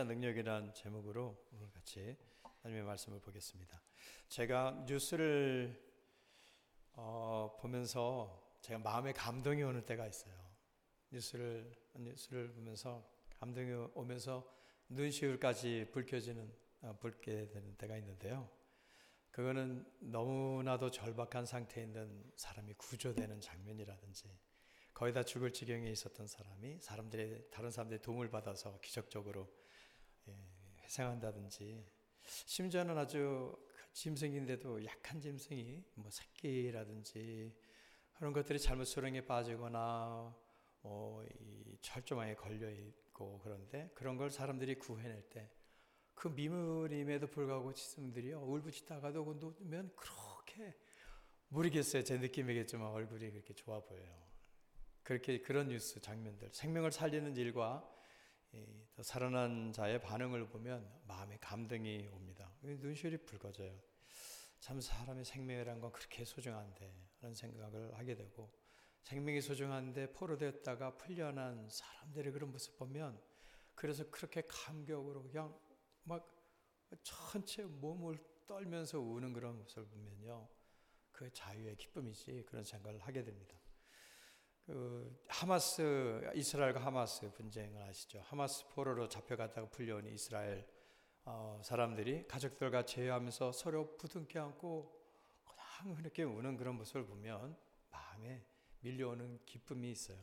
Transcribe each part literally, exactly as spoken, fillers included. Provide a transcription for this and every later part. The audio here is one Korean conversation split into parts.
능력이란 제목으로 오늘 같이 하나님의 말씀을 보겠습니다. 제가 뉴스를 어, 보면서 제가 마음에 감동이 오는 때가 있어요. 뉴스를 뉴스를 보면서 감동이 오면서 눈시울까지 붉혀지는 어, 붉게 되는 때가 있는데요. 그거는 너무나도 절박한 상태에 있는 사람이 구조되는 장면이라든지 거의 다 죽을 지경에 있었던 사람이 사람들의 다른 사람들의 도움을 받아서 기적적으로 예, 회생한다든지, 심지어는 아주 짐승인데도 약한 짐승이 뭐 새끼라든지 그런 것들이 잘못 수렁에 빠지거나 어, 이 철조망에 걸려 있고, 그런데 그런 걸 사람들이 구해낼 때 그 미물임에도 불구하고 짐승들이요 울부짖다가도 놓으면 그렇게 모르겠어요. 제 느낌이겠지만 얼굴이 그렇게 좋아 보여요. 그렇게 그런 뉴스 장면들, 생명을 살리는 일과 또 살아난 자의 반응을 보면 마음에 감동이 옵니다. 눈시울이 붉어져요. 참 사람의 생명이란 건 그렇게 소중한데 하는 생각을 하게 되고, 생명이 소중한데 포로되었다가 풀려난 사람들의 그런 모습 보면, 그래서 그렇게 감격으로 그냥 막 전체 몸을 떨면서 우는 그런 모습을 보면요, 그 자유의 기쁨이지 그런 생각을 하게 됩니다. 그 하마스, 이스라엘과 하마스 분쟁을 아시죠? 하마스 포로로 잡혀갔다가 풀려온 이스라엘 어, 사람들이 가족들과 제외하면서 서로 부둥켜 안고 그냥 이렇게 우는 그런 모습을 보면 마음에 밀려오는 기쁨이 있어요.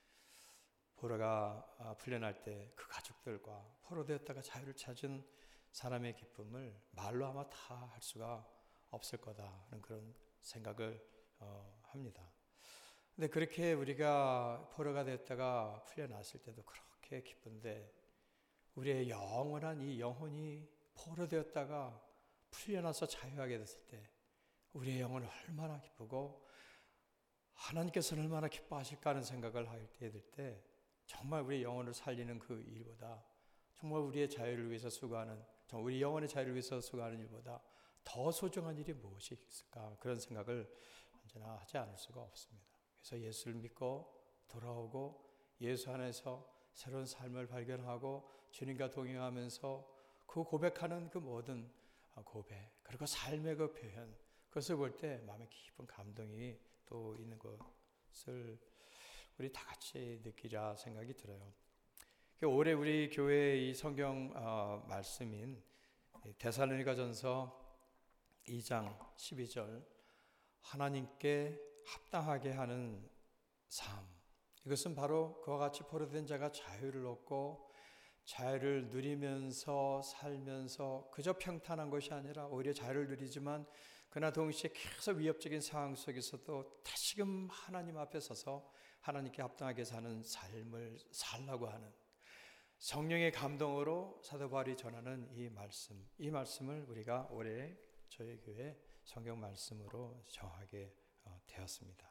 포로가 풀려날 때 그 가족들과 포로되었다가 자유를 찾은 사람의 기쁨을 말로 아마 다 할 수가 없을 거다 하는 그런 생각을 어, 합니다. 근데 그렇게 우리가 포로가 됐다가 풀려났을 때도 그렇게 기쁜데, 우리의 영원한 이 영혼이 포로되었다가 풀려나서 자유하게 됐을 때 우리의 영혼은 얼마나 기쁘고 하나님께서는 얼마나 기뻐하실까 하는 생각을 하게 될 때, 정말 우리 영혼을 살리는 그 일보다, 정말 우리의 자유를 위해서 수고하는, 정말 우리 영혼의 자유를 위해서 수고하는 일보다 더 소중한 일이 무엇이 있을까, 그런 생각을 언제나 하지 않을 수가 없습니다. 그래서 예수를 믿고 돌아오고 예수 안에서 새로운 삶을 발견하고 주님과 동행하면서 그 고백하는 그 모든 고백, 그리고 삶의 그 표현, 그것을 볼 때 마음에 깊은 감동이 또 있는 것을 우리 다 같이 느끼자 생각이 들어요. 올해 우리 교회의 이 성경 어, 말씀인 데살로니가전서 이 장 십이 절, 하나님께 합당하게 하는 삶, 이것은 바로 그와 같이 포로된 자가 자유를 얻고 자유를 누리면서 살면서 그저 평탄한 것이 아니라 오히려 자유를 누리지만 그러나 동시에 계속 위협적인 상황 속에서도 다시금 하나님 앞에 서서 하나님께 합당하게 사는 삶을 살라고 하는 성령의 감동으로 사도 바울이 전하는 이 말씀, 이 말씀을 우리가 올해 저희 교회 성경 말씀으로 정하게 되었습니다.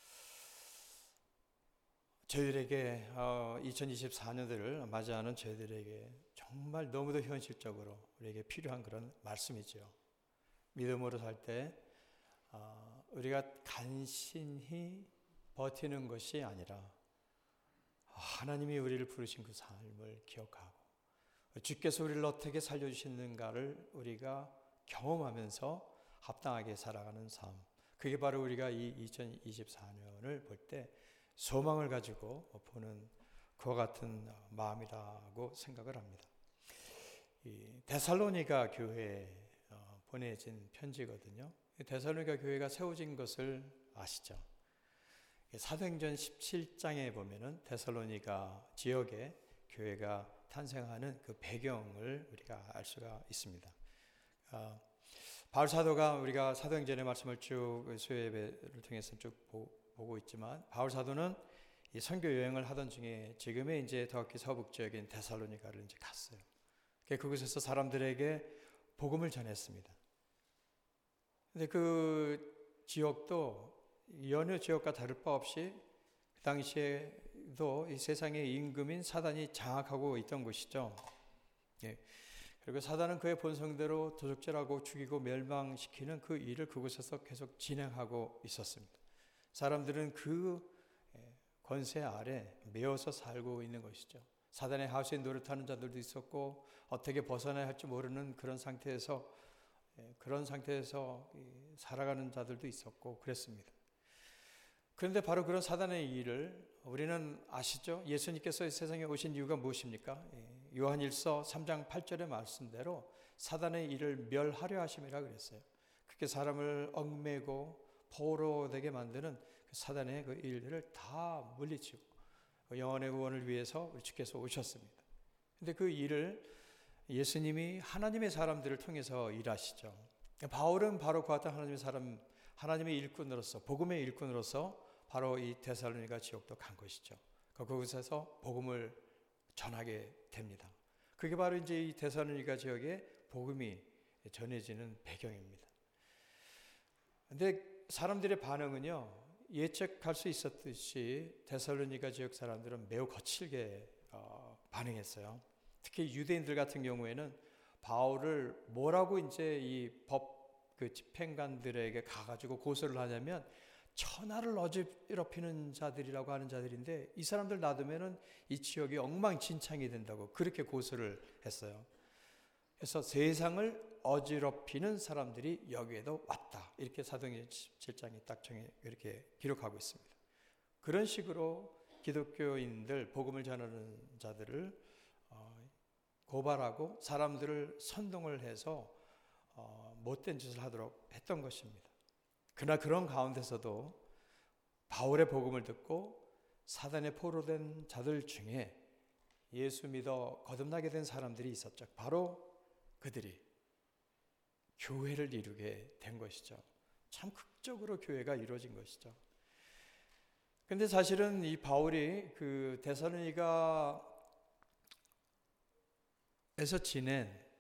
저희들에게 이천이십사 년도를 맞이하는 저희들에게 정말 너무도 현실적으로 우리에게 필요한 그런 말씀이죠. 믿음으로 살 때 우리가 간신히 버티는 것이 아니라 하나님이 우리를 부르신 그 삶을 기억하고 주께서 우리를 어떻게 살려주시는가를 우리가 경험하면서 합당하게 살아가는 삶, 그게 바로 우리가 이 이천이십사 년을 볼 때 소망을 가지고 보는 그와 같은 마음이라고 생각을 합니다. 이 데살로니가 교회에 보내진 편지거든요. 데살로니가 교회가 세워진 것을 아시죠? 사도행전 십칠 장에 보면은 데살로니가 지역에 교회가 탄생하는 그 배경을 우리가 알 수가 있습니다. 어, 바울 사도가 우리가 사도행전의 말씀을 쭉 수요예배를 통해서 쭉 보고 있지만, 바울 사도는 이 선교 여행을 하던 중에 지금의 이제 더욱이 서북 지역인 데살로니가를 이제 갔어요. 그곳에서 사람들에게 복음을 전했습니다. 근데 그 지역도 여느 지역과 다를 바 없이 그 당시에도 이 세상의 임금인 사단이 장악하고 있던 곳이죠. 예. 그리고 사단은 그의 본성대로 도적질하고 죽이고 멸망시키는 그 일을 그곳에서 계속 진행하고 있었습니다. 사람들은 그 권세 아래 매어서 살고 있는 것이죠. 사단의 하수인 노릇하는 자들도 있었고 어떻게 벗어나야 할지 모르는 그런 상태에서 그런 상태에서 살아가는 자들도 있었고 그랬습니다. 그런데 바로 그런 사단의 일을 우리는 아시죠? 예수님께서 이 세상에 오신 이유가 무엇입니까? 요한일서 삼 장 팔 절의 말씀대로 사단의 일을 멸하려 하심이라 그랬어요. 그렇게 사람을 얽매고 포로되게 만드는 그 사단의 그 일들을 다 물리치고 영혼의 구원을 위해서 우리 주께서 오셨습니다. 그런데 그 일을 예수님이 하나님의 사람들을 통해서 일하시죠. 바울은 바로 그와 같은 하나님의 사람, 하나님의 일꾼으로서, 복음의 일꾼으로서 바로 이 데살로니가 지역도 간 것이죠. 그곳에서 복음을 전하게 됩니다. 그게 바로 이제 이 데살로니가 지역에 복음이 전해지는 배경입니다. 근데 사람들의 반응은요, 예측할 수 있었듯이 데살로니가 지역 사람들은 매우 거칠게 어, 반응했어요. 특히 유대인들 같은 경우에는 바울을 뭐라고 이제 이 법 그 집행관들에게 가가지고 고소를 하냐면 천하를 어지럽히는 자들이라고 하는 자들인데 이 사람들 놔두면은 이 지역이 엉망진창이 된다고 그렇게 고소를 했어요. 그래서 세상을 어지럽히는 사람들이 여기에도 왔다. 이렇게 사도행전 칠 장이 딱 정해 이렇게 기록하고 있습니다. 그런 식으로 기독교인들, 복음을 전하는 자들을 고발하고 사람들을 선동을 해서 못된 짓을 하도록 했던 것입니다. 그러나 그런 가운데서도 바울의 복음을 듣고 사단에 포로된 자들 중에 예수 믿어 거듭나게 된 사람들이 있었죠. 바로 그들이 교회를 이루게 된 것이죠. 참 극적으로 교회가 이루어진 것이죠. 그런데 사실은 이 바울이 그 데살로니가에서 지낸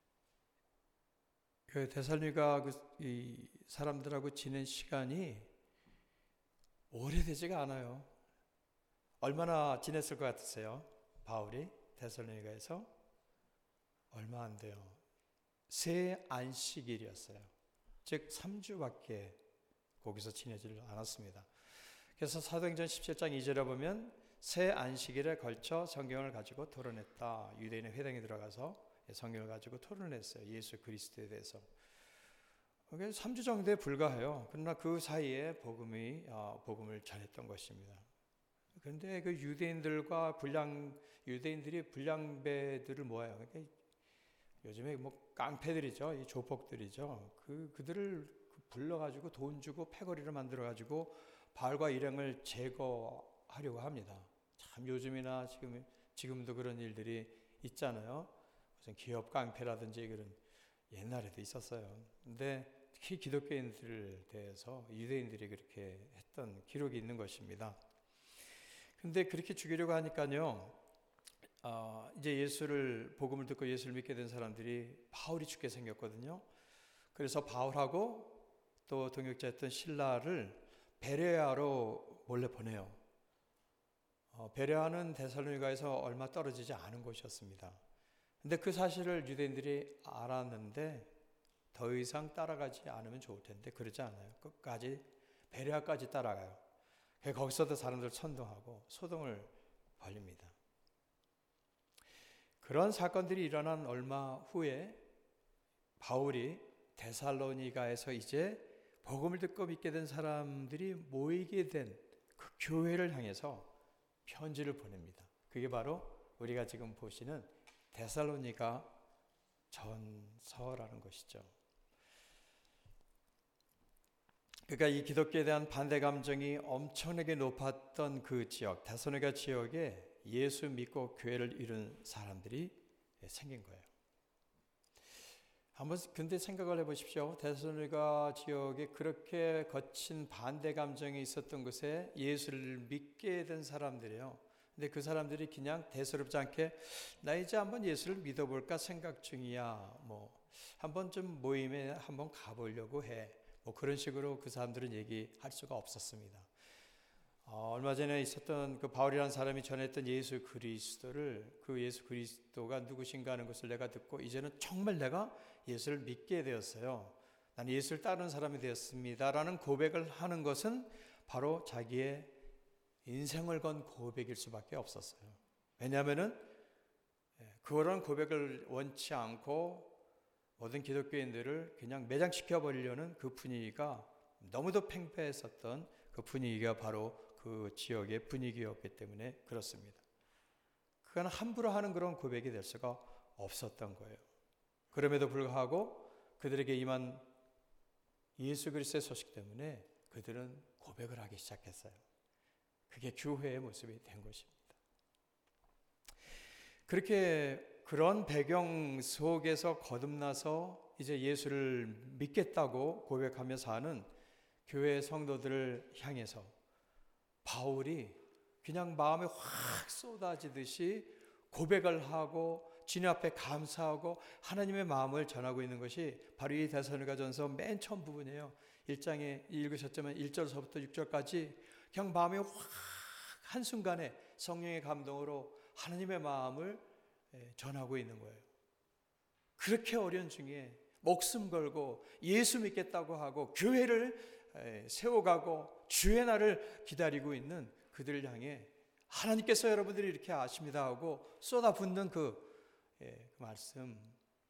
그 데살로니가 그 이 사람들하고 지낸 시간이 오래되지가 않아요. 얼마나 지냈을 것 같으세요? 바울이 데살로니가에서 얼마 안 돼요. 세 안식일이었어요. 즉 삼 주밖에 거기서 지내질 않았습니다. 그래서 사도행전 십칠 장 이 절에 보면 세 안식일에 걸쳐 성경을 가지고 토론했다. 유대인의 회당에 들어가서 성경을 가지고 토론을 했어요. 예수 그리스도에 대해서. 삼 주 정도에 불과해요. 그러나 그 사이에 복음이, 어, 복음을 전했던 것입니다. 그런데 그 유대인들과 불량, 유대인들이 불량배들을 모아요. 그러니까 요즘에 뭐 깡패들이죠. 이 조폭들이죠. 그, 그들을 불러가지고 돈 주고 패거리를 만들어가지고 바알과 일행을 제거하려고 합니다. 참 요즘이나 지금, 지금도 그런 일들이 있잖아요. 무슨 기업 깡패라든지 그런 옛날에도 있었어요. 근데 특히 기독교인들에 대해서 유대인들이 그렇게 했던 기록이 있는 것입니다. 근데 그렇게 죽이려고 하니까요, 어, 이제 예수를, 복음을 듣고 예수를 믿게 된 사람들이 바울이 죽게 생겼거든요. 그래서 바울하고 또 동역자였던 실라를 베레아로 몰래 보내요. 어, 베레아는 데살로니가에서 얼마 떨어지지 않은 곳이었습니다. 근데 그 사실을 유대인들이 알았는데 더 이상 따라가지 않으면 좋을 텐데 그러지 않아요. 끝까지 베레아까지 따라가요. 거기서도 사람들 선동하고 소동을 벌립니다. 그런 사건들이 일어난 얼마 후에 바울이 데살로니가에서 이제 복음을 듣고 믿게 된 사람들이 모이게 된 그 교회를 향해서 편지를 보냅니다. 그게 바로 우리가 지금 보시는 데살로니가 전서라는 것이죠. 그러니까 이 기독교에 대한 반대 감정이 엄청나게 높았던 그 지역, 데살로니가 지역에 예수 믿고 교회를 이룬 사람들이 생긴 거예요. 한번 근데 생각을 해보십시오. 데살로니가 지역에 그렇게 거친 반대 감정이 있었던 곳에 예수를 믿게 된 사람들이에요. 근데 그 사람들이 그냥 대수롭지 않게 나 이제 한번 예수를 믿어볼까 생각 중이야. 뭐 한번 좀 모임에 한번 가보려고 해. 뭐 그런 식으로 그 사람들은 얘기할 수가 없었습니다. 어, 얼마 전에 있었던 그 바울이라는 사람이 전했던 예수 그리스도를 그 예수 그리스도가 누구신가 하는 것을 내가 듣고 이제는 정말 내가 예수를 믿게 되었어요. 나는 예수를 따르는 사람이 되었습니다라는 고백을 하는 것은 바로 자기의 인생을 건 고백일 수밖에 없었어요. 왜냐하면은 그런 고백을 원치 않고 모든 기독교인들을 그냥 매장시켜 버리려는 그 분위기가 너무도 팽배했었던 그 분위기가 바로 그 지역의 분위기였기 때문에 그렇습니다. 그건 함부로 하는 그런 고백이 될 수가 없었던 거예요. 그럼에도 불구하고 그들에게 임한 예수 그리스도의 소식 때문에 그들은 고백을 하기 시작했어요. 그게 교회의 모습이 된 것입니다. 그렇게 그런 배경 속에서 거듭나서 이제 예수를 믿겠다고 고백하며 사는 교회 성도들을 향해서 바울이 그냥 마음에 확 쏟아지듯이 고백을 하고 주님 앞에 감사하고 하나님의 마음을 전하고 있는 것이 바로 이 데살로니가전서 맨 처음 부분이에요. 일 장에 읽으셨지만 일 절서부터 육 절까지 그냥 마음에 확 한순간에 성령의 감동으로 하나님의 마음을 전하고 있는 거예요. 그렇게 어려운 중에 목숨 걸고 예수 믿겠다고 하고 교회를 세워가고 주의 날을 기다리고 있는 그들을 향해 하나님께서 여러분들이 이렇게 아십니다 하고 쏟아붓는 그, 예, 그 말씀,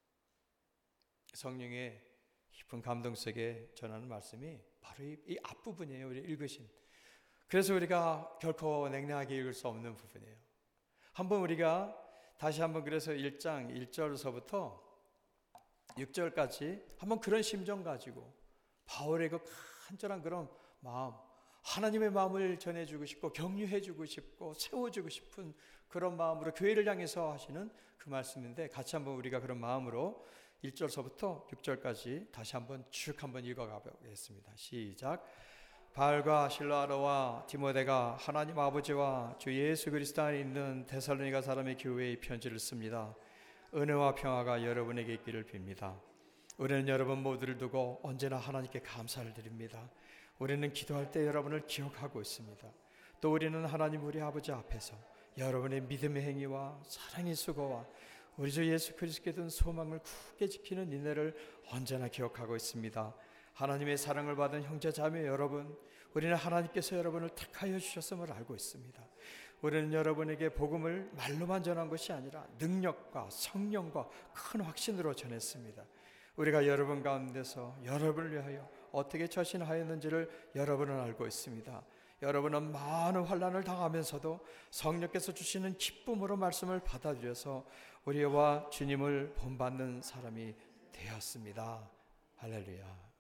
성령의 깊은 감동 속에 전하는 말씀이 바로 이, 이 앞부분이에요. 우리 읽으신. 그래서 우리가 결코 냉랭하게 읽을 수 없는 부분이에요. 한번 우리가 다시 한번 그래서 일 장 일 절서부터 육 절까지 한번 그런 심정 가지고 바울의 그 간절한 그런 마음, 하나님의 마음을 전해주고 싶고 격려해주고 싶고 세워주고 싶은 그런 마음으로 교회를 향해서 하시는 그 말씀인데, 같이 한번 우리가 그런 마음으로 일 절서부터 육 절까지 다시 한번 쭉 한번 읽어가 보겠습니다. 시작. 바울과 실라로와 디모데가 하나님 아버지와 주 예수 그리스도 안에 있는 데살로니가 사람의 교회의 편지를 씁니다. 은혜와 평화가 여러분에게 있기를 빕니다. 우리는 여러분 모두를 두고 언제나 하나님께 감사를 드립니다. 우리는 기도할 때 여러분을 기억하고 있습니다. 또 우리는 하나님 우리 아버지 앞에서 여러분의 믿음의 행위와 사랑의 수고와 우리 주 예수 그리스도께 둔 소망을 굳게 지키는 인내를 언제나 기억하고 있습니다. 하나님의 사랑을 받은 형제 자매 여러분, 우리는 하나님께서 여러분을 택하여 주셨음을 알고 있습니다. 우리는 여러분에게 복음을 말로만 전한 것이 아니라 능력과 성령과 큰 확신으로 전했습니다. 우리가 여러분 가운데서 여러분을 위하여 어떻게 처신하였는지를 여러분은 알고 있습니다. 여러분은 많은 환난을 당하면서도 성령께서 주시는 기쁨으로 말씀을 받아들여서 우리와 주님을 본받는 사람이 되었습니다. 할렐루야.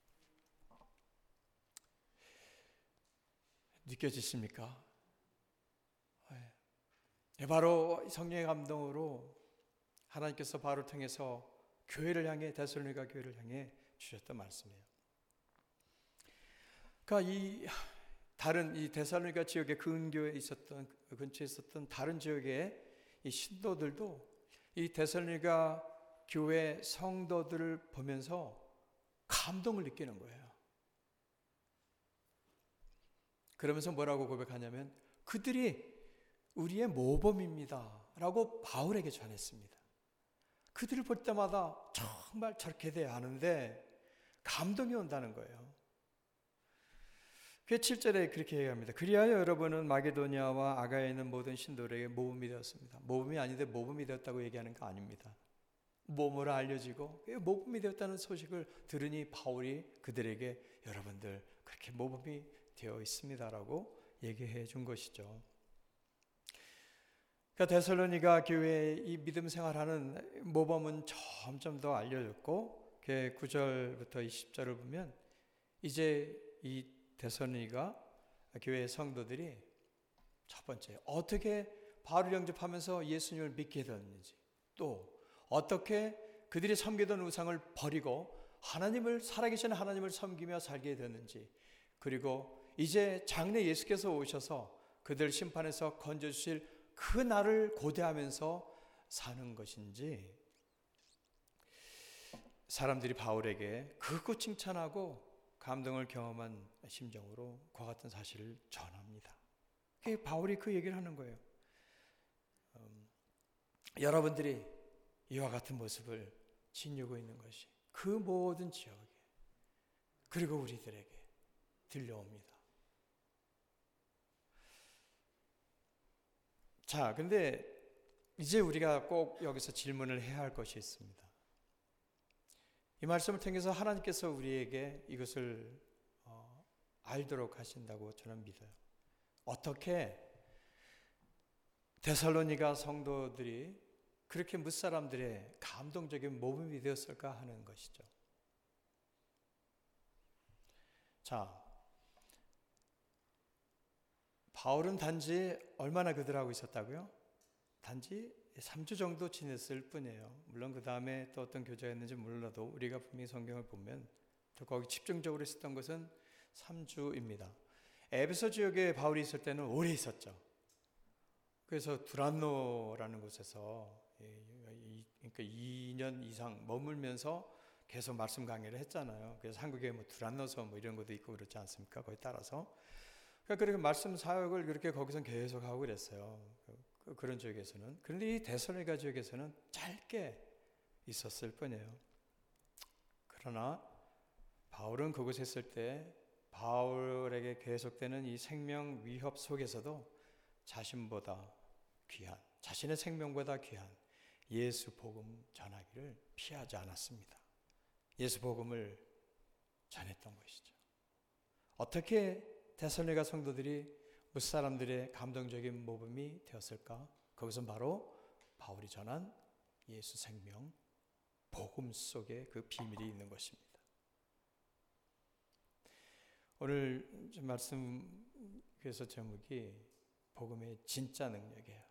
느껴지십니까? 네, 바로 성령의 감동으로 하나님께서 바로 통해서 교회를 향해, 데살로니가 교회를 향해 주셨던 말씀이에요. 그러니까 이 다른 이 데살로니가 지역의 근교에 있었던, 근처에 있었던 다른 지역의 이 신도들도 이 데살로니가 교회 성도들을 보면서 감동을 느끼는 거예요. 그러면서 뭐라고 고백하냐면 그들이 우리의 모범입니다 라고 바울에게 전했습니다. 그들을 볼 때마다 정말 저렇게 돼야 하는데 감동이 온다는 거예요. 그 칠 절에 그렇게 얘기합니다. 그리하여 여러분은 마게도니아와 아가야에 있는 모든 신도들에게 모범이 되었습니다. 모범이 아닌데 모범이 되었다고 얘기하는 거 아닙니다. 몸으로 알려지고 모범이 되었다는 소식을 들으니 바울이 그들에게 여러분들 그렇게 모범이 되어 있습니다라고 얘기해 준 것이죠. 그러니까 데살로니가 교회의 이 믿음 생활하는 모범은 점점 더 알려졌고, 구 절부터 이십 절을 보면 이제 이 데살로니가 교회의 성도들이 첫 번째 어떻게 바울을 영접하면서 예수님을 믿게 되었는지, 또 어떻게 그들이 섬기던 우상을 버리고 하나님을, 살아계신 하나님을 섬기며 살게 되었는지, 그리고 이제 장래 예수께서 오셔서 그들 심판에서 건져주실 그 날을 고대하면서 사는 것인지, 사람들이 바울에게 크고 칭찬하고 감동을 경험한 심정으로 그와 같은 사실을 전합니다. 바울이 그 얘기를 하는 거예요. 음, 여러분들이 이와 같은 모습을 지니고 있는 것이 그 모든 지역에, 그리고 우리들에게 들려옵니다. 자, 근데 이제 우리가 꼭 여기서 질문을 해야 할 것이 있습니다. 이 말씀을 통해서 하나님께서 우리에게 이것을 어, 알도록 하신다고 저는 믿어요. 어떻게 데살로니가 성도들이 그렇게 무사람들의 감동적인 모범이 되었을까 하는 것이죠. 자, 바울은 단지 얼마나 그들하고 있었다고요? 단지 삼 주 정도 지냈을 뿐이에요. 물론 그 다음에 또 어떤 교제가 있는지 몰라도 우리가 분명히 성경을 보면 또 거기 집중적으로 있었던 것은 삼 주입니다. 에베소 지역에 바울이 있을 때는 오래 있었죠. 그래서 두란노라는 곳에서 그러니까 이 년 이상 머물면서 계속 말씀 강의를 했잖아요. 그래서 한국에 뭐 두란노서 뭐 이런 것도 있고 그렇지 않습니까? 거기 따라서 그러니까 그렇게 말씀 사역을 그렇게 거기서 계속 하고 그랬어요. 그런 지역에서는. 그런데 이 데살로니가 지역에서는 짧게 있었을 뿐이에요. 그러나 바울은 그곳에 있을 때 바울에게 계속되는 이 생명 위협 속에서도 자신보다 귀한, 자신의 생명보다 귀한 예수 복음 전하기를 피하지 않았습니다. 예수 복음을 전했던 것이죠. 어떻게 데살로니가 성도들이 무사람들의 감동적인 모범이 되었을까? 그것은 바로 바울이 전한 예수 생명 복음 속에 그 비밀이 있는 것입니다. 오늘 말씀 그래서 제목이 복음의 진짜 능력이에요.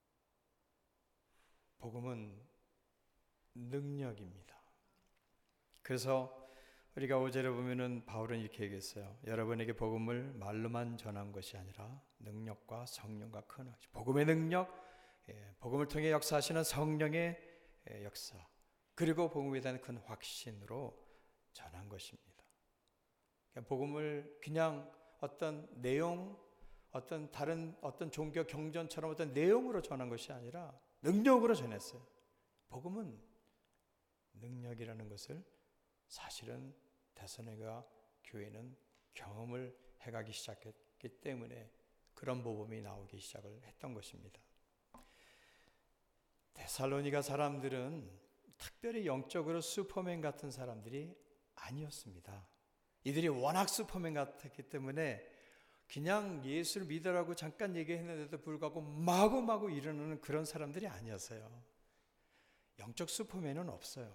복음은 능력입니다. 그래서 우리가 오 절에 보면은 바울은 이렇게 얘기했어요. 여러분에게 복음을 말로만 전한 것이 아니라 능력과 성령과 큰 확신. 복음의 능력, 예, 복음을 통해 역사하시는 성령의 예, 역사, 그리고 복음에 대한 큰 확신으로 전한 것입니다. 그러니까 복음을 그냥 어떤 내용, 어떤 다른 어떤 종교 경전처럼 어떤 내용으로 전한 것이 아니라 능력으로 전했어요. 복음은 능력이라는 것을 사실은 데살로니가 교회는 경험을 해가기 시작했기 때문에 그런 모범이 나오기 시작을 했던 것입니다. 데살로니가 사람들은 특별히 영적으로 슈퍼맨 같은 사람들이 아니었습니다. 이들이 워낙 슈퍼맨 같았기 때문에 그냥 예수를 믿으라고 잠깐 얘기했는데도 불구하고 마구마구 일어나는 그런 사람들이 아니었어요. 영적 슈퍼맨은 없어요.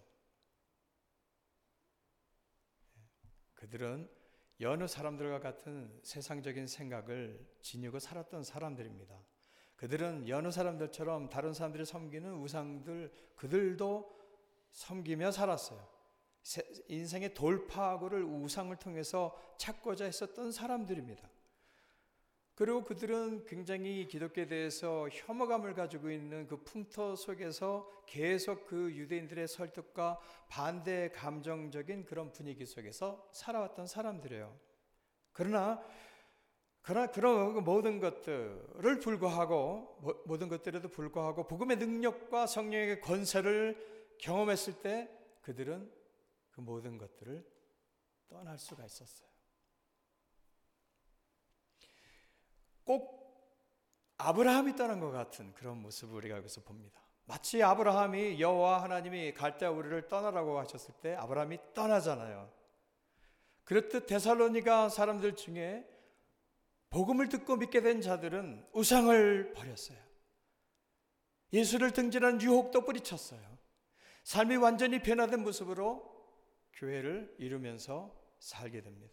그들은 여느 사람들과 같은 세상적인 생각을 지니고 살았던 사람들입니다. 그들은 여느 사람들처럼 다른 사람들이 섬기는 우상들 그들도 섬기며 살았어요. 인생의 돌파구를 우상을 통해서 찾고자 했었던 사람들입니다. 그리고 그들은 굉장히 기독교에 대해서 혐오감을 가지고 있는 그 풍토 속에서 계속 그 유대인들의 설득과 반대 감정적인 그런 분위기 속에서 살아왔던 사람들이에요. 그러나 그러나 그런 모든 것들을 불구하고 모든 것들에도 불구하고 복음의 능력과 성령의 권세를 경험했을 때 그들은 그 모든 것들을 떠날 수가 있었어요. 꼭 아브라함이 떠난 것 같은 그런 모습을 우리가 여기서 봅니다. 마치 아브라함이 여호와 하나님이 갈대아 우르를 떠나라고 하셨을 때 아브라함이 떠나잖아요. 그렇듯 데살로니가 사람들 중에 복음을 듣고 믿게 된 자들은 우상을 버렸어요. 예수를 등진한 유혹도 뿌리쳤어요. 삶이 완전히 변화된 모습으로 교회를 이루면서 살게 됩니다.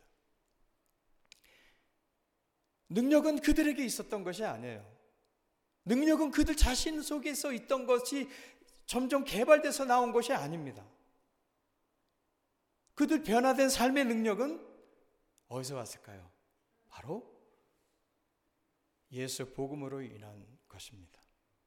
능력은 그들에게 있었던 것이 아니에요. 능력은 그들 자신 속에서 있던 것이 점점 개발돼서 나온 것이 아닙니다. 그들 변화된 삶의 능력은 어디서 왔을까요? 바로 예수 복음으로 인한 것입니다.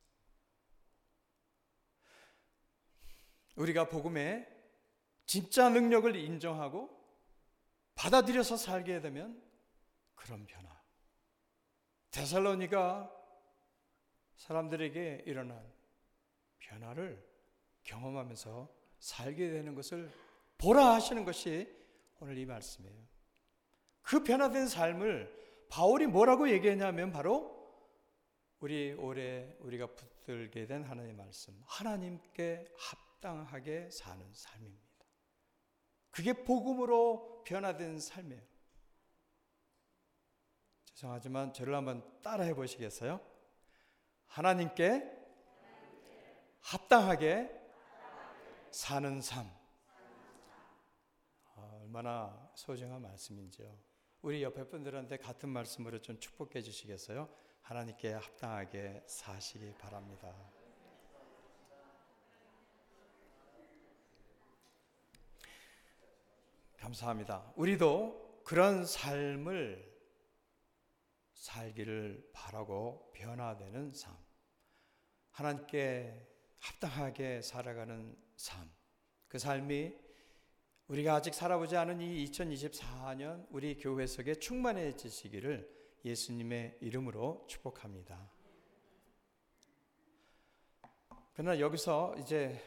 우리가 복음의 진짜 능력을 인정하고 받아들여서 살게 되면 그런 변화, 데살로니가 사람들에게 일어난 변화를 경험하면서 살게 되는 것을 보라 하시는 것이 오늘 이 말씀이에요. 그 변화된 삶을 바울이 뭐라고 얘기했냐면 바로 우리 올해 우리가 붙들게 된 하나님의 말씀, 하나님께 합당하게 사는 삶입니다. 그게 복음으로 변화된 삶이에요. 죄송하지만 저를 한번 따라해 보시겠어요? 하나님께 합당하게 사는 삶. 아, 얼마나 소중한 말씀인지요. 우리 옆에 분들한테 같은 말씀으로 좀 축복해 주시겠어요? 하나님께 합당하게 사시기 바랍니다. 감사합니다. 우리도 그런 삶을 살기를 바라고 변화되는 삶, 하나님께 합당하게 살아가는 삶, 그 삶이 우리가 아직 살아보지 않은 이 이천이십사 년 우리 교회 속에 충만해지시기를 예수님의 이름으로 축복합니다. 그러나 여기서 이제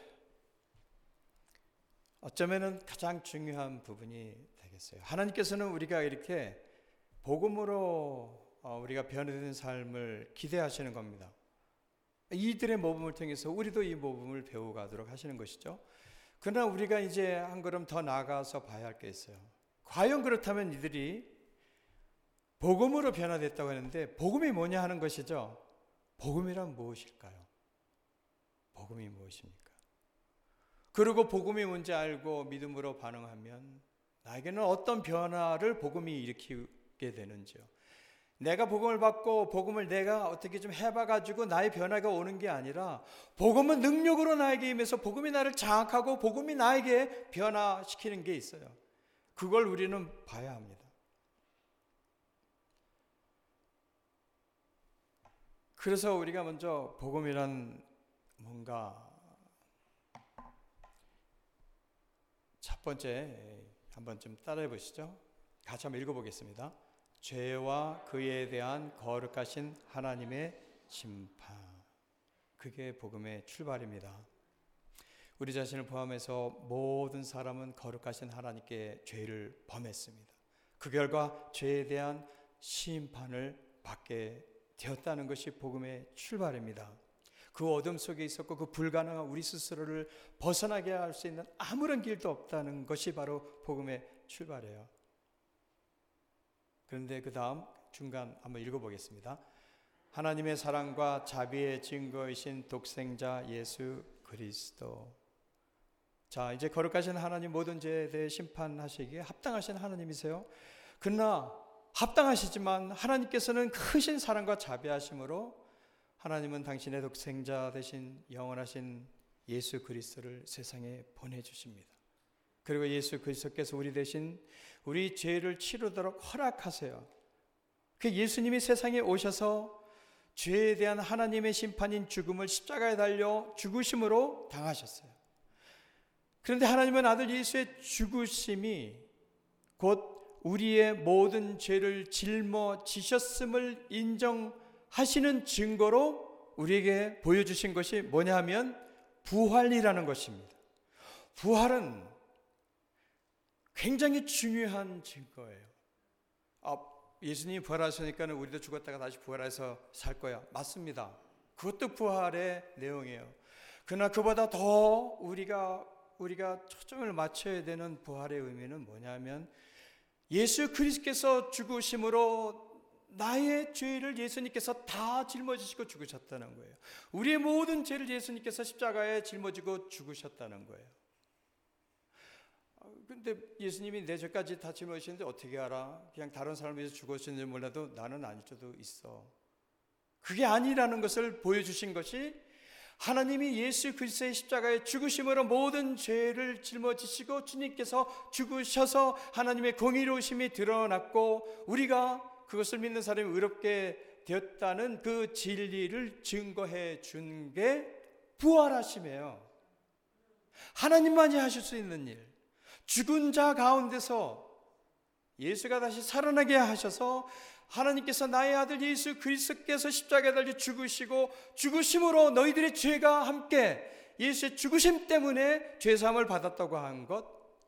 어쩌면은 가장 중요한 부분이 되겠어요. 하나님께서는 우리가 이렇게 복음으로 우리가 변화된 삶을 기대하시는 겁니다. 이들의 모범을 통해서 우리도 이 모범을 배워가도록 하시는 것이죠. 그러나 우리가 이제 한 걸음 더 나아가서 봐야 할 게 있어요. 과연 그렇다면 이들이 복음으로 변화됐다고 하는데 복음이 뭐냐 하는 것이죠. 복음이란 무엇일까요? 복음이 무엇입니까? 그리고 복음이 뭔지 알고 믿음으로 반응하면 나에게는 어떤 변화를 복음이 일으키게 되는지요. 내가 복음을 받고 복음을 내가 어떻게 좀 해봐가지고 나의 변화가 오는 게 아니라 복음은 능력으로 나에게 임해서 복음이 나를 장악하고 복음이 나에게 변화시키는 게 있어요. 그걸 우리는 봐야 합니다. 그래서 우리가 먼저 복음이란 뭔가 첫 번째 한번 좀 따라해 보시죠. 같이 한번 읽어보겠습니다. 죄와 그에 대한 거룩하신 하나님의 심판. 그게 복음의 출발입니다. 우리 자신을 포함해서 모든 사람은 거룩하신 하나님께 죄를 범했습니다. 그 결과 죄에 대한 심판을 받게 되었다는 것이 복음의 출발입니다. 그 어둠 속에 있었고 그 불가능한 우리 스스로를 벗어나게 할 수 있는 아무런 길도 없다는 것이 바로 복음의 출발이에요. 그런데 그 다음 중간 한번 읽어보겠습니다. 하나님의 사랑과 자비의 증거이신 독생자 예수 그리스도. 자, 이제 거룩하신 하나님 모든 죄에 대해 심판하시기에 합당하신 하나님이세요. 그러나 합당하시지만 하나님께서는 크신 사랑과 자비하심으로 하나님은 당신의 독생자 되신 영원하신 예수 그리스도를 세상에 보내주십니다. 그리고 예수 그리스도께서 우리 대신 우리 죄를 치르도록 허락하세요. 그 예수님이 세상에 오셔서 죄에 대한 하나님의 심판인 죽음을 십자가에 달려 죽으심으로 당하셨어요. 그런데 하나님은 아들 예수의 죽으심이 곧 우리의 모든 죄를 짊어지셨음을 인정하시는 증거로 우리에게 보여주신 것이 뭐냐 하면 부활이라는 것입니다. 부활은 굉장히 중요한 증거예요. 아, 예수님이 부활하시니까 우리도 죽었다가 다시 부활해서 살 거야. 맞습니다. 그것도 부활의 내용이에요. 그러나 그보다 더 우리가 우리가 초점을 맞춰야 되는 부활의 의미는 뭐냐면 예수 그리스도께서 죽으심으로 나의 죄를 예수님께서 다 짊어지시고 죽으셨다는 거예요. 우리의 모든 죄를 예수님께서 십자가에 짊어지고 죽으셨다는 거예요. 근데 예수님이 내 죄까지 다 짊어지시는데 어떻게 알아? 그냥 다른 사람을 위해서 죽었는지 몰라도 나는 아닐 수도 있어. 그게 아니라는 것을 보여주신 것이 하나님이 예수 그리스도의 십자가의 죽으심으로 모든 죄를 짊어지시고 주님께서 죽으셔서 하나님의 공의로우심이 드러났고 우리가 그것을 믿는 사람이 의롭게 되었다는 그 진리를 증거해 준 게 부활하심이에요. 하나님만이 하실 수 있는 일. 죽은 자 가운데서 예수가 다시 살아나게 하셔서 하나님께서 나의 아들 예수 그리스도께서 십자가에 달려 죽으시고 죽으심으로 너희들의 죄가 함께 예수의 죽으심 때문에 죄사함을 받았다고 한 것,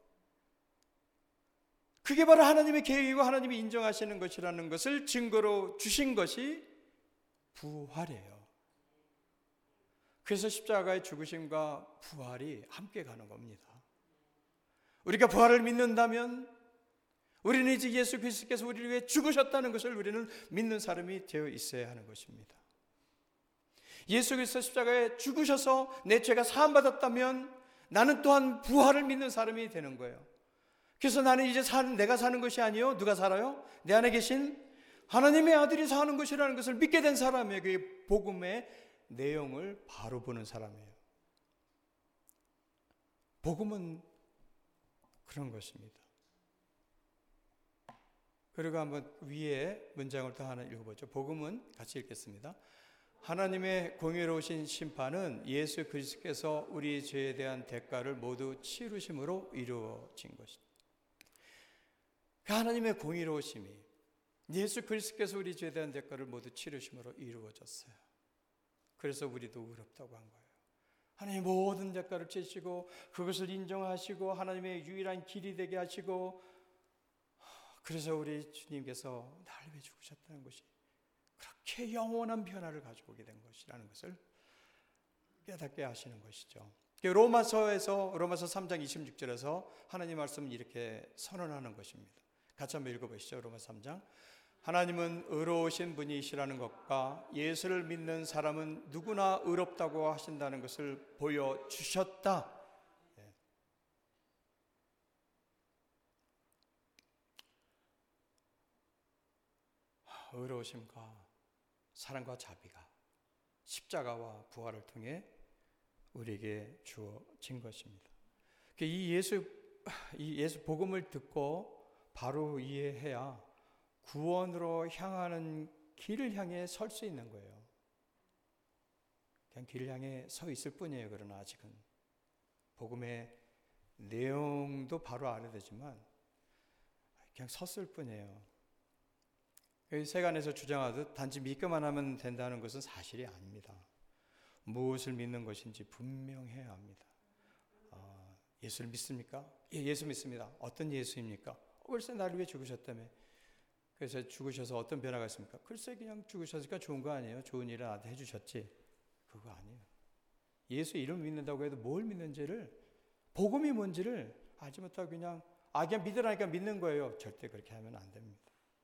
그게 바로 하나님의 계획이고 하나님이 인정하시는 것이라는 것을 증거로 주신 것이 부활이에요. 그래서 십자가의 죽으심과 부활이 함께 가는 겁니다. 우리가 부활을 믿는다면 우리는 이제 예수 그리스도께서 우리를 위해 죽으셨다는 것을 우리는 믿는 사람이 되어 있어야 하는 것입니다. 예수 그리스도 십자가에 죽으셔서 내 죄가 사함받았다면 나는 또한 부활을 믿는 사람이 되는 거예요. 그래서 나는 이제 사는, 내가 사는 것이 아니요, 누가 살아요? 내 안에 계신 하나님의 아들이 사는 것이라는 것을 믿게 된 사람이에요. 그 복음의 내용을 바로 보는 사람이에요. 복음은 그런 것입니다. 그리고 한번 위에 문장을 또 하나 읽어보죠. 복음은 같이 읽겠습니다. 하나님의 공의로우신 심판은 예수 그리스도께서 우리 죄에 대한 대가를 모두 치르심으로 이루어진 것입니다. 하나님의 공의로우심이 예수 그리스도께서 우리 죄에 대한 대가를 모두 치르심으로 이루어졌어요. 그래서 우리도 의롭다고 한 거예요. 하나님 모든 대가를 치시고 그것을 인정하시고 하나님의 유일한 길이 되게 하시고, 그래서 우리 주님께서 나를 위해 죽으셨다는 것이 그렇게 영원한 변화를 가져오게 된 것이라는 것을 깨닫게 하시는 것이죠. 로마서에서 로마서 삼 장 이십육 절에서 하나님 말씀을 이렇게 선언하는 것입니다. 같이 한번 읽어보시죠. 로마서 삼 장. 하나님은 의로우신 분이시라는 것과 예수를 믿는 사람은 누구나 의롭다고 하신다는 것을 보여주셨다. 예. 의로우심과 사랑과 자비가 십자가와 부활을 통해 우리에게 주어진 것입니다. 이 예수, 이 예수 복음을 듣고 바로 이해해야 구원으로 향하는 길을 향해 설 수 있는 거예요. 그냥 길을 향해 서 있을 뿐이에요. 그러나 아직은 복음의 내용도 바로 알아야 되지만 그냥 섰을 뿐이에요. 세간에서 주장하듯 단지 믿기만 하면 된다는 것은 사실이 아닙니다. 무엇을 믿는 것인지 분명해야 합니다. 아, 예수를 믿습니까? 예, 예수 믿습니다. 어떤 예수입니까? 글쎄 나를 위해 죽으셨다며. 그래서 죽으셔서 어떤 변화가 있습니까? 글쎄 그냥 죽으셨으니까 좋은 거 아니에요? 좋은 일을 나한테 해주셨지. 그거 아니에요. 예수 이름 믿는다고 해도 뭘 믿는지를, 복음이 뭔지를 알지 못하고 그냥 아 그냥 믿으라니까 믿는 거예요. 절대 그렇게 하면 안 됩니다.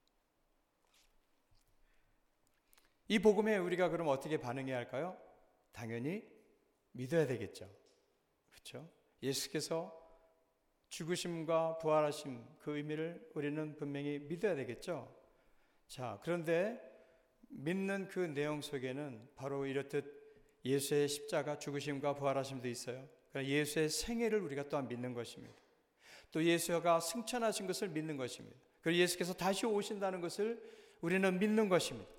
이 복음에 우리가 그럼 어떻게 반응해야 할까요? 당연히 믿어야 되겠죠. 그렇죠? 예수께서 죽으심과 부활하심, 그 의미를 우리는 분명히 믿어야 되겠죠. 자, 그런데 믿는 그 내용 속에는 바로 이렇듯 예수의 십자가, 죽으심과 부활하심도 있어요. 그러니까 예수의 생애를 우리가 또한 믿는 것입니다. 또 예수가 승천하신 것을 믿는 것입니다. 그리고 예수께서 다시 오신다는 것을 우리는 믿는 것입니다.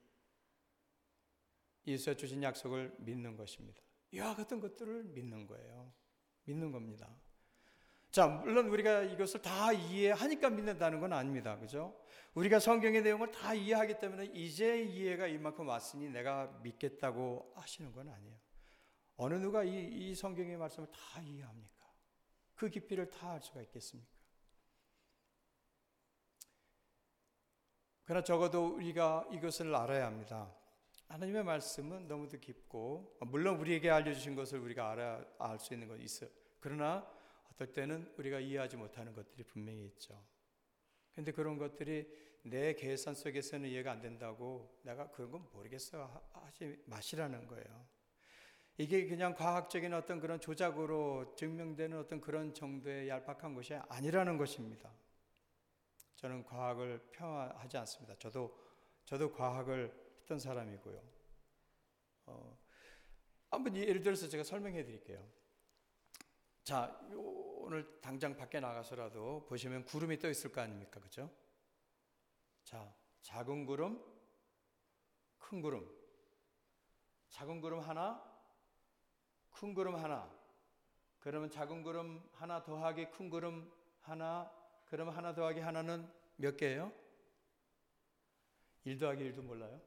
예수가 주신 약속을 믿는 것입니다. 이와 같은 것들을 믿는 거예요. 믿는 겁니다. 자, 물론 우리가 이것을 다 이해하니까 믿는다는 건 아닙니다. 그죠? 우리가 성경의 내용을 다 이해하기 때문에 이제 이해가 이만큼 왔으니 내가 믿겠다고 하시는 건 아니에요. 어느 누가 이, 이 성경의 말씀을 다 이해합니까? 그 깊이를 다 알 수가 있겠습니까? 그러나 적어도 우리가 이것을 알아야 합니다. 하나님의 말씀은 너무도 깊고, 물론 우리에게 알려주신 것을 우리가 알아, 알 수 있는 건 있어요. 그러나 어떨 때는 우리가 이해하지 못하는 것들이 분명히 있죠. 그런데 그런 것들이 내 계산 속에서는 이해가 안 된다고 내가 그런 건 모르겠어 하지 마시라는 거예요. 이게 그냥 과학적인 어떤 그런 조작으로 증명되는 어떤 그런 정도의 얄팍한 것이 아니라는 것입니다. 저는 과학을 폄하하지 않습니다. 저도 저도 과학을 했던 사람이고요. 어, 한번 예를 들어서 제가 설명해 드릴게요. 자, 오늘 당장 밖에 나가서라도 보시면 구름이 떠 있을 거 아닙니까? 그죠? 자, 작은 구름, 큰 구름. 작은 구름 하나, 큰 구름 하나. 그러면 작은 구름 하나 더하기 큰 구름 하나, 그러면 하나 더하기 하나는 몇 개예요? 일 더하기 일도 몰라요?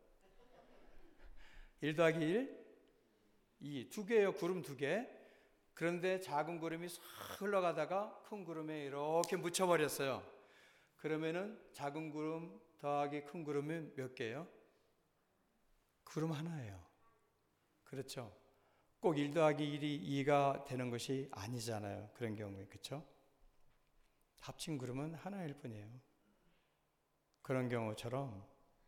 일 더하기 일? 이. 두 개예요. 구름 두 개. 그런데 작은 구름이 싹 흘러가다가 큰 구름에 이렇게 묻혀버렸어요. 그러면은 작은 구름 더하기 큰 구름은 몇 개예요? 구름 하나예요. 그렇죠. 꼭 일 더하기 일이 이가 되는 것이 아니잖아요. 그런 경우에. 그렇죠? 합친 그룹은 하나일 뿐이에요. 그런 경우처럼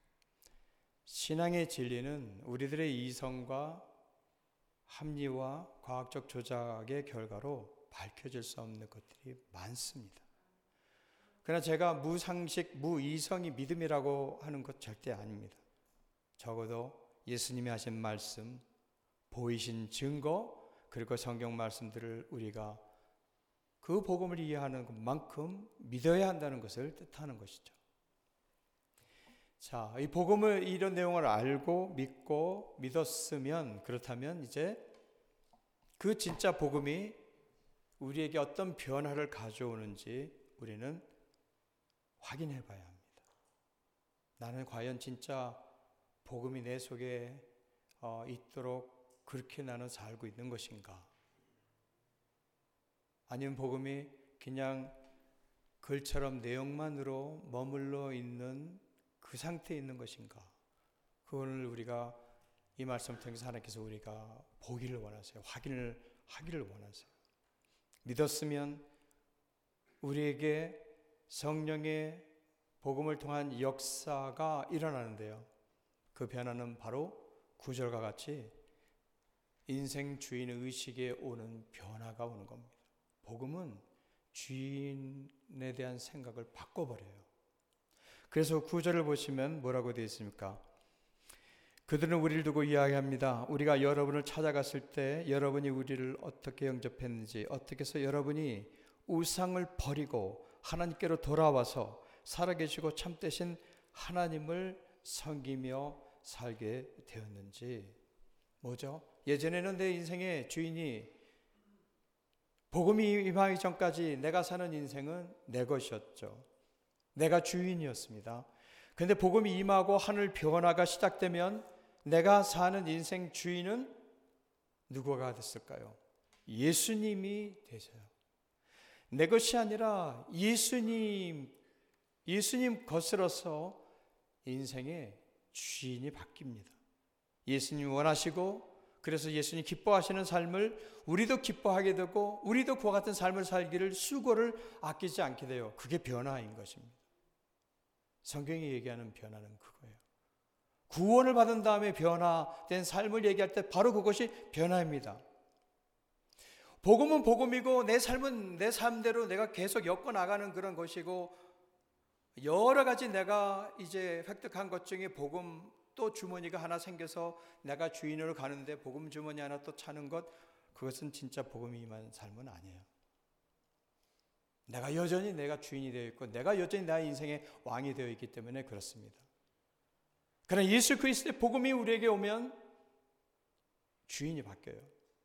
신앙의 진리는 우리들의 이성과 합리와 과학적 조작의 결과로 밝혀질 수 없는 것들이 많습니다. 그러나 제가 무상식, 무이성이 믿음이라고 하는 것 절대 아닙니다. 적어도 예수님이 하신 말씀, 보이신 증거, 그리고 성경 말씀들을 우리가 그 복음을 이해하는 것만큼 믿어야 한다는 것을 뜻하는 것이죠. 자, 이 복음을 이런 내용을 알고 믿고 믿었으면, 그렇다면 이제 그 진짜 복음이 우리에게 어떤 변화를 가져오는지 우리는 확인해 봐야 합니다. 나는 과연 진짜 복음이 내 속에 어, 있도록 그렇게 나는 살고 있는 것인가? 아니면 복음이 그냥 글처럼 내용만으로 머물러 있는 그 상태에 있는 것인가? 그거를 우리가 이 말씀을 통해서 하나님께서 우리가 보기를 원하세요. 확인을 하기를 원하세요. 믿었으면 우리에게 성령의 복음을 통한 역사가 일어나는데요. 그 변화는 바로 구절과 같이 인생 주인 의식에 오는 변화가 오는 겁니다. 복음은 주인에 대한 생각을 바꿔버려요. 그래서 구절을 보시면 뭐라고 되어 있습니까? 그들은 우리를 두고 이야기합니다. 우리가 여러분을 찾아갔을 때 여러분이 우리를 어떻게 영접했는지, 어떻게 해서 여러분이 우상을 버리고 하나님께로 돌아와서 살아계시고 참되신 하나님을 섬기며 살게 되었는지. 뭐죠? 예전에는 내 인생의 주인이, 복음이 임하기 전까지 내가 사는 인생은 내 것이었죠. 내가 주인이었습니다. 그런데 복음이 임하고 하늘 변화가 시작되면 내가 사는 인생 주인은 누구가 됐을까요? 예수님이 되세요. 내 것이 아니라 예수님, 예수님 것으로서 인생의 주인이 바뀝니다. 예수님 원하시고, 그래서 예수님 기뻐하시는 삶을 우리도 기뻐하게 되고, 우리도 그와 같은 삶을 살기를 수고를 아끼지 않게 돼요. 그게 변화인 것입니다. 성경이 얘기하는 변화는 그거예요. 구원을 받은 다음에 변화된 삶을 얘기할 때 바로 그것이 변화입니다. 복음은 복음이고 내 삶은 내 삶대로 내가 계속 엮어나가는 그런 것이고, 여러 가지 내가 이제 획득한 것 중에 복음 또 주머니가 하나 생겨서 내가 주인으로 가는데 복음 주머니 하나 또 차는 것, 그것은 진짜 복음이 임한 삶은 아니에요. 내가 여전히 내가 주인이 되어 있고 내가 여전히 나의 인생의 왕이 되어 있기 때문에 그렇습니다. 그러나 예수 그리스도의 복음이 우리에게 오면 주인이 바뀌어요.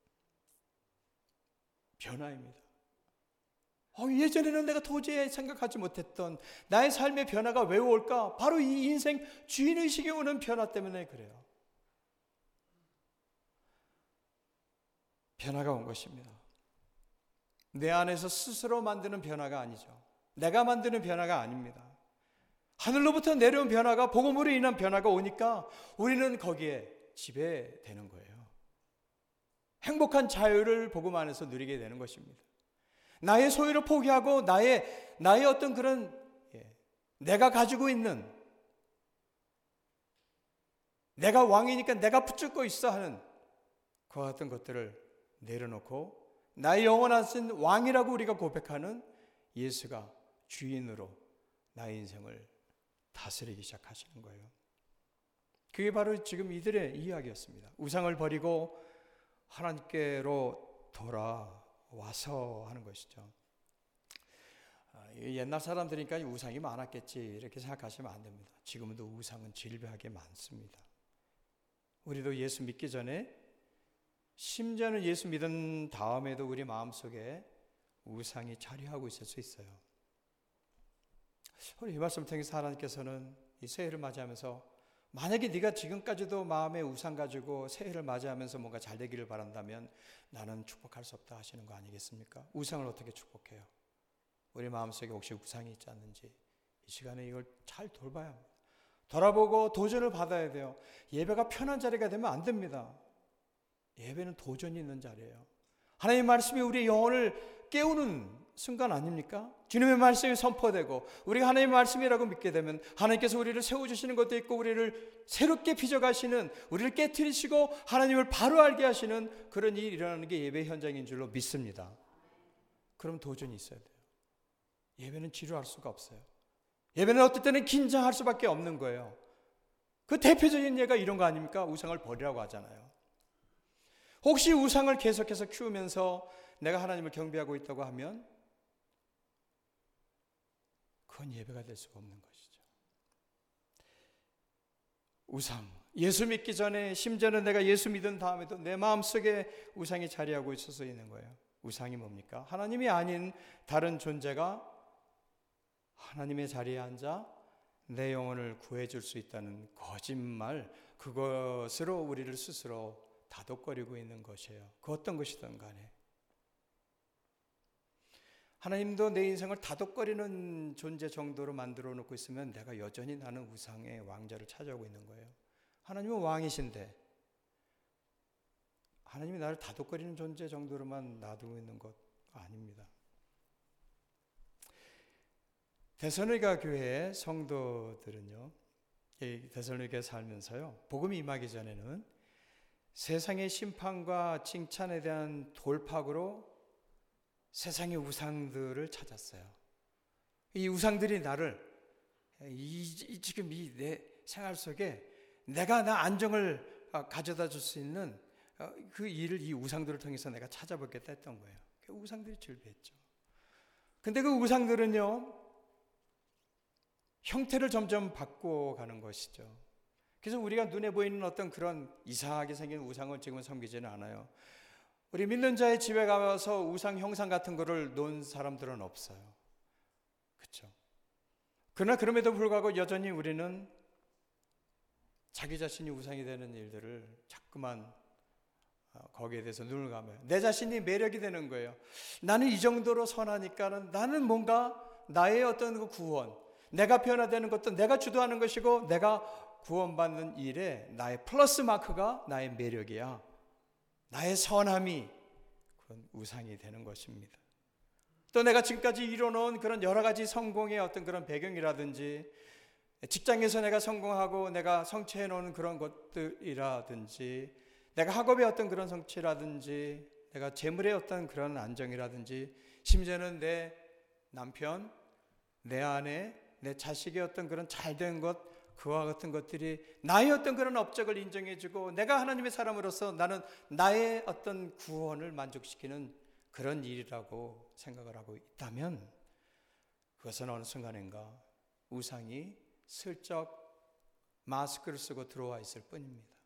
변화입니다. 어, 예전에는 내가 도저히 생각하지 못했던 나의 삶의 변화가 왜 올까? 바로 이 인생 주인의식에 오는 변화 때문에 그래요. 변화가 온 것입니다. 내 안에서 스스로 만드는 변화가 아니죠. 내가 만드는 변화가 아닙니다. 하늘로부터 내려온 변화가, 복음으로 인한 변화가 오니까 우리는 거기에 지배되는 거예요. 행복한 자유를 복음 안에서 누리게 되는 것입니다. 나의 소유를 포기하고 나의 나의 어떤 그런 예, 내가 가지고 있는, 내가 왕이니까 내가 붙잡고 있어 하는 그와 같은 것들을 내려놓고 나의 영원하신 왕이라고 우리가 고백하는 예수가 주인으로 나의 인생을 다스리기 시작하시는 거예요. 그게 바로 지금 이들의 이야기였습니다. 우상을 버리고 하나님께로 돌아와서 하는 것이죠. 옛날 사람들이니까 우상이 많았겠지 이렇게 생각하시면 안 됩니다. 지금도 우상은 질비하게 많습니다. 우리도 예수 믿기 전에, 심지어는 예수 믿은 다음에도 우리 마음속에 우상이 자리하고 있을 수 있어요. 우리 이 말씀을 통해서 하나님께서는 이 새해를 맞이하면서, 만약에 네가 지금까지도 마음에 우상 가지고 새해를 맞이하면서 뭔가 잘 되기를 바란다면 나는 축복할 수 없다 하시는 거 아니겠습니까? 우상을 어떻게 축복해요? 우리 마음속에 혹시 우상이 있지 않는지 이 시간에 이걸 잘 돌봐야 합니다. 돌아보고 도전을 받아야 돼요. 예배가 편한 자리가 되면 안 됩니다. 예배는 도전이 있는 자리예요. 하나님의 말씀이 우리의 영혼을 깨우는 순간 아닙니까? 주님의 말씀이 선포되고 우리가 하나님의 말씀이라고 믿게 되면 하나님께서 우리를 세워주시는 것도 있고 우리를 새롭게 빚어가시는, 우리를 깨트리시고 하나님을 바로 알게 하시는 그런 일이 일어나는 게 예배 현장인 줄로 믿습니다. 그럼 도전이 있어야 돼요. 예배는 지루할 수가 없어요. 예배는 어떨 때는 긴장할 수밖에 없는 거예요. 그 대표적인 예가 이런 거 아닙니까? 우상을 버리라고 하잖아요. 혹시 우상을 계속해서 키우면서 내가 하나님을 경배하고 있다고 하면 그건 예배가 될 수가 없는 것이죠. 우상, 예수 믿기 전에, 심지어는 내가 예수 믿은 다음에도 내 마음속에 우상이 자리하고 있어서 있는 거예요. 우상이 뭡니까? 하나님이 아닌 다른 존재가 하나님의 자리에 앉아 내 영혼을 구해줄 수 있다는 거짓말, 그것으로 우리를 스스로 다독거리고 있는 것이에요. 그 어떤 것이든 간에. 하나님도 내 인생을 다독거리는 존재 정도로 만들어 놓고 있으면 내가 여전히 나는 우상의 왕자를 찾아오고 있는 거예요. 하나님은 왕이신데 하나님이 나를 다독거리는 존재 정도로만 놔두고 있는 것 아닙니다. 데살로니가 교회의 성도들은요, 이 데살로니가에 살면서요, 복음이 임하기 전에는 세상의 심판과 칭찬에 대한 돌파구로 세상의 우상들을 찾았어요. 이 우상들이 나를 이, 이 지금 이 내 생활 속에 내가 나 안정을 가져다 줄 수 있는 그 일을 이 우상들을 통해서 내가 찾아보겠다 했던 거예요. 그 우상들이 즐비했죠. 근데 그 우상들은요, 형태를 점점 바꿔가는 것이죠. 그래서 우리가 눈에 보이는 어떤 그런 이상하게 생긴 우상을 지금은 섬기지는 않아요. 우리 믿는 자의 집에 가서 우상 형상 같은 거를 놓은 사람들은 없어요. 그렇죠? 그러나 그럼에도 불구하고 여전히 우리는 자기 자신이 우상이 되는 일들을 자꾸만 거기에 대해서 눈을 감아요. 내 자신이 매력이 되는 거예요. 나는 이 정도로 선하니까는 나는 뭔가 나의 어떤 그 구원, 내가 변화되는 것도 내가 주도하는 것이고 내가 구원받는 일에 나의 플러스 마크가 나의 매력이야. 나의 선함이 그건 우상이 되는 것입니다. 또 내가 지금까지 이뤄놓은 그런 여러 가지 성공의 어떤 그런 배경이라든지 직장에서 내가 성공하고 내가 성취해놓은 그런 것들이라든지 내가 학업의 어떤 그런 성취라든지 내가 재물의 어떤 그런 안정이라든지 심지어는 내 남편, 내 아내, 내 자식의 어떤 그런 잘된 것, 그와 같은 것들이 나의 어떤 그런 업적을 인정해주고 내가 하나님의 사람으로서 나는 나의 어떤 구원을 만족시키는 그런 일이라고 생각을 하고 있다면 그것은 어느 순간인가 우상이 슬쩍 마스크를 쓰고 들어와 있을 뿐입니다.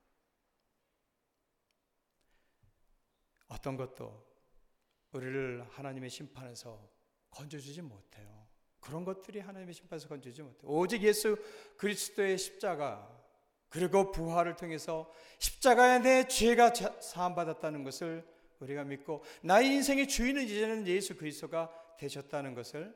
어떤 것도 우리를 하나님의 심판에서 건져주지 못해요. 그런 것들이 하나님의 심판에서 건지지 못해요. 오직 예수 그리스도의 십자가 그리고 부활을 통해서 십자가에 내 죄가 사함받았다는 것을 우리가 믿고 나의 인생의 주인은 이제는 예수 그리스도가 되셨다는 것을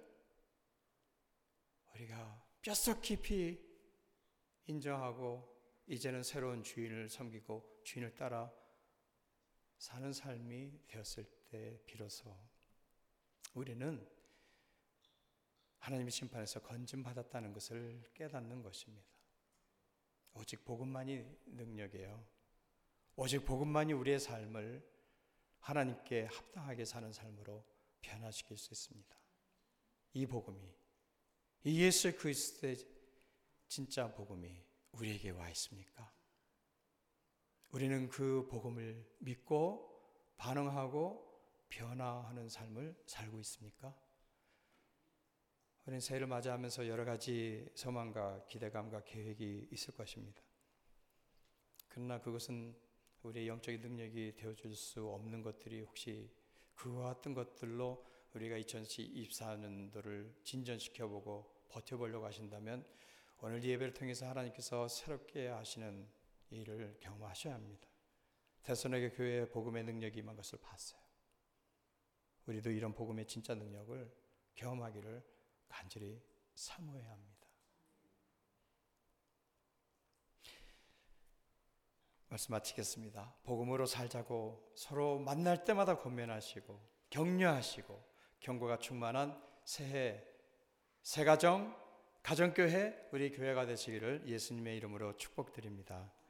우리가 뼛속 깊이 인정하고 이제는 새로운 주인을 섬기고 주인을 따라 사는 삶이 되었을 때 비로소 우리는 하나님의 심판에서 건짐받았다는 것을 깨닫는 것입니다. 오직 복음만이 능력이에요. 오직 복음만이 우리의 삶을 하나님께 합당하게 사는 삶으로 변화시킬 수 있습니다. 이 복음이, 이 예수 그리스도의 진짜 복음이 우리에게 와 있습니까? 우리는 그 복음을 믿고 반응하고 변화하는 삶을 살고 있습니까? 우리는 새해를 맞이하면서 여러 가지 소망과 기대감과 계획이 있을 것입니다. 그러나 그것은 우리의 영적인 능력이 되어줄 수 없는 것들이 혹시 그와 같은 것들로 우리가 이천이십사 년도를 진전시켜보고 버텨보려고 하신다면 오늘 예배를 통해서 하나님께서 새롭게 하시는 일을 경험하셔야 합니다. 데살로니가 교회의 복음의 능력이 임한 것을 봤어요. 우리도 이런 복음의 진짜 능력을 경험하기를 간절히 사모해야 합니다. 말씀 마치겠습니다. 복음으로 살자고 서로 만날 때마다 권면하시고 격려하시고 경고가 충만한 새해 새가정 가정교회 우리 교회가 되시기를 예수님의 이름으로 축복드립니다.